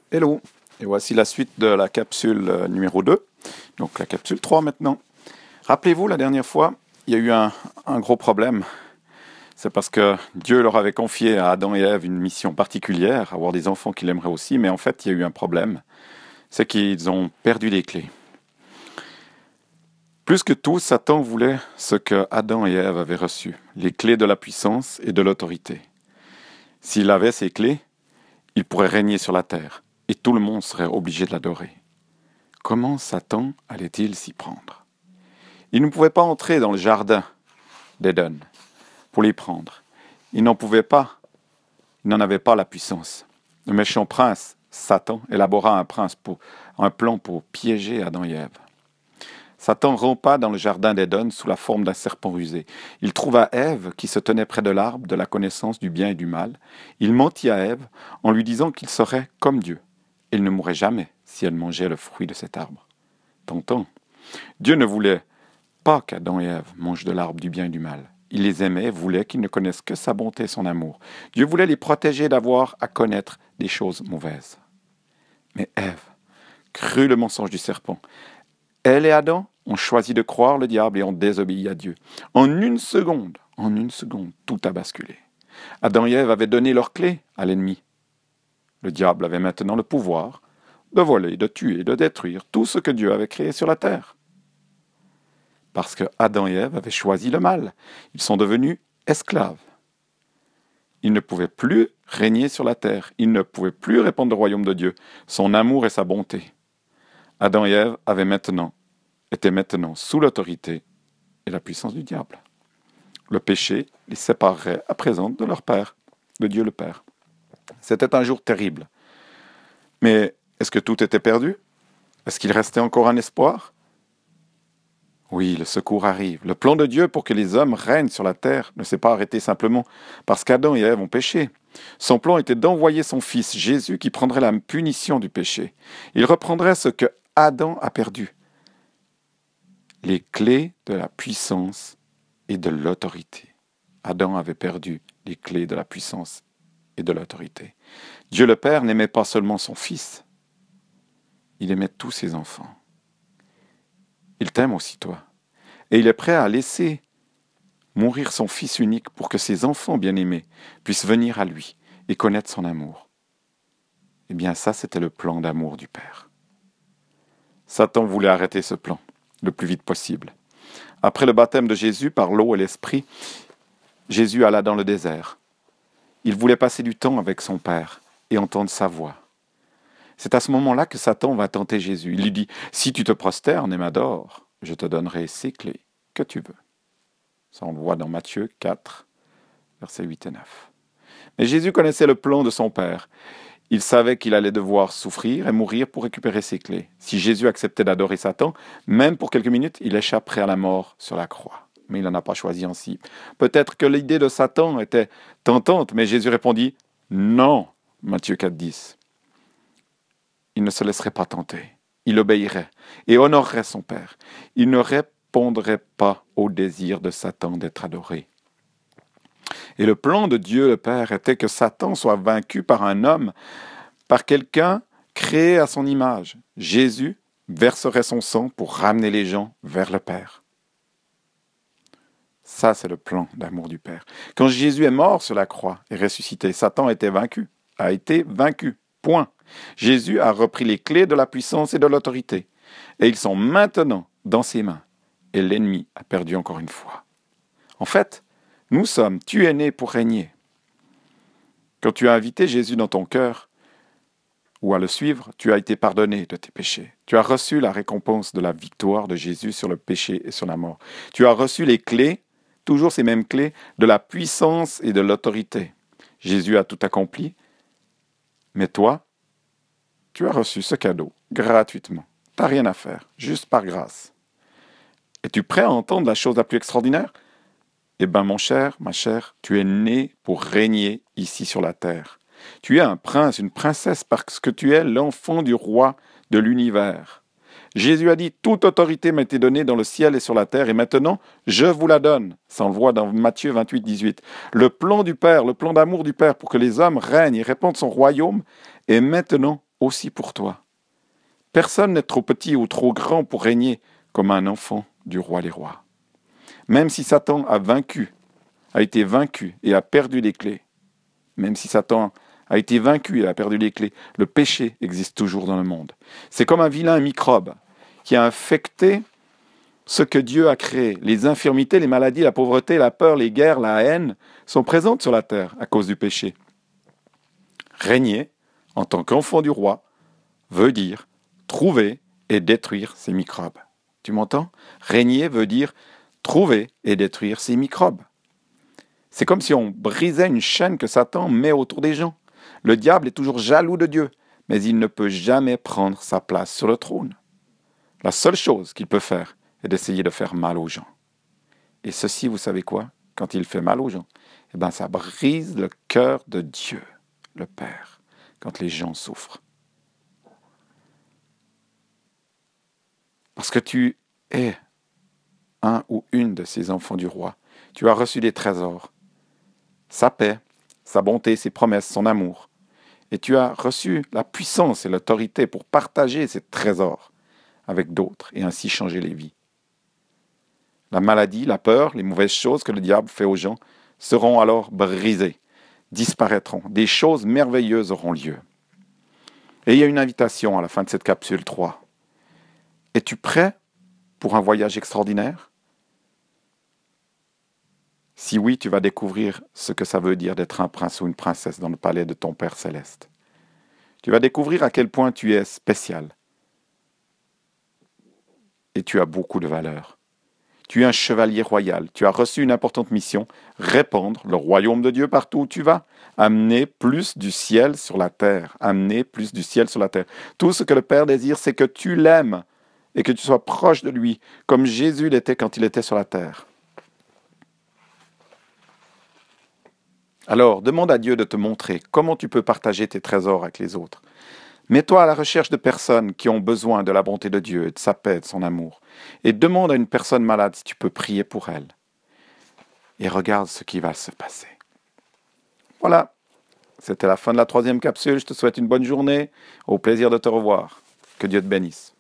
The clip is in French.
Hello, et voici la suite de la capsule numéro 2, donc la capsule 3 maintenant. Rappelez-vous, la dernière fois, il y a eu un gros problème. C'est parce que Dieu leur avait confié à Adam et Ève une mission particulière, avoir des enfants qu'il aimerait aussi, mais en fait, il y a eu un problème. C'est qu'ils ont perdu les clés. Plus que tout, Satan voulait ce que Adam et Ève avaient reçu, les clés de la puissance et de l'autorité. S'il avait ces clés, il pourrait régner sur la terre. Et tout le monde serait obligé de l'adorer. Comment Satan allait-il s'y prendre? Il ne pouvait pas entrer dans le jardin d'Éden pour les prendre. Il n'en pouvait pas. Il n'en avait pas la puissance. Le méchant prince, Satan, élabora un plan pour piéger Adam et Ève. Satan rampa dans le jardin d'Éden sous la forme d'un serpent rusé. Il trouva Ève qui se tenait près de l'arbre de la connaissance du bien et du mal. Il mentit à Ève en lui disant qu'il serait comme Dieu. Elle ne mourrait jamais si elle mangeait le fruit de cet arbre. Tentant, Dieu ne voulait pas qu'Adam et Ève mangent de l'arbre du bien et du mal. Il les aimait et voulait qu'ils ne connaissent que sa bonté et son amour. Dieu voulait les protéger d'avoir à connaître des choses mauvaises. Mais Ève crut le mensonge du serpent. Elle et Adam ont choisi de croire le diable et ont désobéi à Dieu. En une seconde, tout a basculé. Adam et Ève avaient donné leurs clés à l'ennemi. Le diable avait maintenant le pouvoir de voler, de tuer, de détruire tout ce que Dieu avait créé sur la terre. Parce que Adam et Ève avaient choisi le mal, ils sont devenus esclaves. Ils ne pouvaient plus régner sur la terre, ils ne pouvaient plus répandre le royaume de Dieu, son amour et sa bonté. Adam et Ève étaient maintenant sous l'autorité et la puissance du diable. Le péché les séparerait à présent de leur Père, de Dieu le Père. C'était un jour terrible. Mais est-ce que tout était perdu? Est-ce qu'il restait encore un espoir? Oui, le secours arrive. Le plan de Dieu pour que les hommes règnent sur la terre ne s'est pas arrêté simplement parce qu'Adam et Ève ont péché. Son plan était d'envoyer son Fils, Jésus, qui prendrait la punition du péché. Il reprendrait ce que Adam a perdu. Les clés de la puissance et de l'autorité. Adam avait perdu les clés de la puissance et de l'autorité. Dieu le Père n'aimait pas seulement son Fils, il aimait tous ses enfants. Il t'aime aussi toi. Et il est prêt à laisser mourir son Fils unique pour que ses enfants bien-aimés puissent venir à lui et connaître son amour. Eh bien ça, c'était le plan d'amour du Père. Satan voulait arrêter ce plan le plus vite possible. Après le baptême de Jésus par l'eau et l'Esprit, Jésus alla dans le désert. Il voulait passer du temps avec son Père et entendre sa voix. C'est à ce moment-là que Satan va tenter Jésus. Il lui dit, « Si tu te prosternes et m'adores, je te donnerai ces clés que tu veux. » Ça, on le voit dans Matthieu 4, versets 8 et 9. Mais Jésus connaissait le plan de son Père. Il savait qu'il allait devoir souffrir et mourir pour récupérer ses clés. Si Jésus acceptait d'adorer Satan, même pour quelques minutes, il échapperait à la mort sur la croix. Mais il n'en a pas choisi ainsi. Peut-être que l'idée de Satan était tentante, mais Jésus répondit « Non », Matthieu 4, 10. Il ne se laisserait pas tenter. Il obéirait et honorerait son Père. Il ne répondrait pas au désir de Satan d'être adoré. Et le plan de Dieu le Père était que Satan soit vaincu par un homme, par quelqu'un créé à son image. Jésus verserait son sang pour ramener les gens vers le Père. Ça, c'est le plan d'amour du Père. Quand Jésus est mort sur la croix et ressuscité, Satan a été vaincu. Point. Jésus a repris les clés de la puissance et de l'autorité. Et ils sont maintenant dans ses mains. Et l'ennemi a perdu encore une fois. En fait, tu es né pour régner. Quand tu as invité Jésus dans ton cœur, ou à le suivre, tu as été pardonné de tes péchés. Tu as reçu la récompense de la victoire de Jésus sur le péché et sur la mort. Tu as reçu les clés, toujours ces mêmes clés, de la puissance et de l'autorité. Jésus a tout accompli, mais toi, tu as reçu ce cadeau gratuitement. Tu n'as rien à faire, juste par grâce. Es-tu prêt à entendre la chose la plus extraordinaire? Eh bien, mon cher, ma chère, tu es né pour régner ici sur la terre. Tu es un prince, une princesse, parce que tu es l'enfant du roi de l'univers. Jésus a dit, toute autorité m'a été donnée dans le ciel et sur la terre, et maintenant, je vous la donne. Ça, on le voit dans Matthieu 28, 18. Le plan du Père, le plan d'amour du Père pour que les hommes règnent et répandent son royaume est maintenant aussi pour toi. Personne n'est trop petit ou trop grand pour régner comme un enfant du roi des rois. Même si Satan a été vaincu et a perdu les clés, même si Satan a été vaincu et a perdu les clés, le péché existe toujours dans le monde. C'est comme un vilain microbe qui a infecté ce que Dieu a créé. Les infirmités, les maladies, la pauvreté, la peur, les guerres, la haine sont présentes sur la terre à cause du péché. Régner en tant qu'enfant du roi veut dire trouver et détruire ces microbes. Tu m'entends? Régner veut dire trouver et détruire ces microbes. C'est comme si on brisait une chaîne que Satan met autour des gens. Le diable est toujours jaloux de Dieu, mais il ne peut jamais prendre sa place sur le trône. La seule chose qu'il peut faire est d'essayer de faire mal aux gens. Et ceci, vous savez quoi? Quand il fait mal aux gens, eh ben, ça brise le cœur de Dieu, le Père, quand les gens souffrent. Parce que tu es un ou une de ces enfants du roi. Tu as reçu des trésors, sa paix, sa bonté, ses promesses, son amour. Et tu as reçu la puissance et l'autorité pour partager ces trésors avec d'autres et ainsi changer les vies. La maladie, la peur, les mauvaises choses que le diable fait aux gens seront alors brisées, disparaîtront. Des choses merveilleuses auront lieu. Et il y a une invitation à la fin de cette capsule 3. Es-tu prêt pour un voyage extraordinaire? Si oui, tu vas découvrir ce que ça veut dire d'être un prince ou une princesse dans le palais de ton Père céleste. Tu vas découvrir à quel point tu es spécial. Et tu as beaucoup de valeur. Tu es un chevalier royal. Tu as reçu une importante mission, répandre le royaume de Dieu partout où tu vas. Amener plus du ciel sur la terre. Amener plus du ciel sur la terre. Tout ce que le Père désire, c'est que tu l'aimes et que tu sois proche de lui, comme Jésus l'était quand il était sur la terre. Alors, demande à Dieu de te montrer comment tu peux partager tes trésors avec les autres. Mets-toi à la recherche de personnes qui ont besoin de la bonté de Dieu et de sa paix, de son amour. Et demande à une personne malade si tu peux prier pour elle. Et regarde ce qui va se passer. Voilà, c'était la fin de la 3e capsule. Je te souhaite une bonne journée. Au plaisir de te revoir. Que Dieu te bénisse.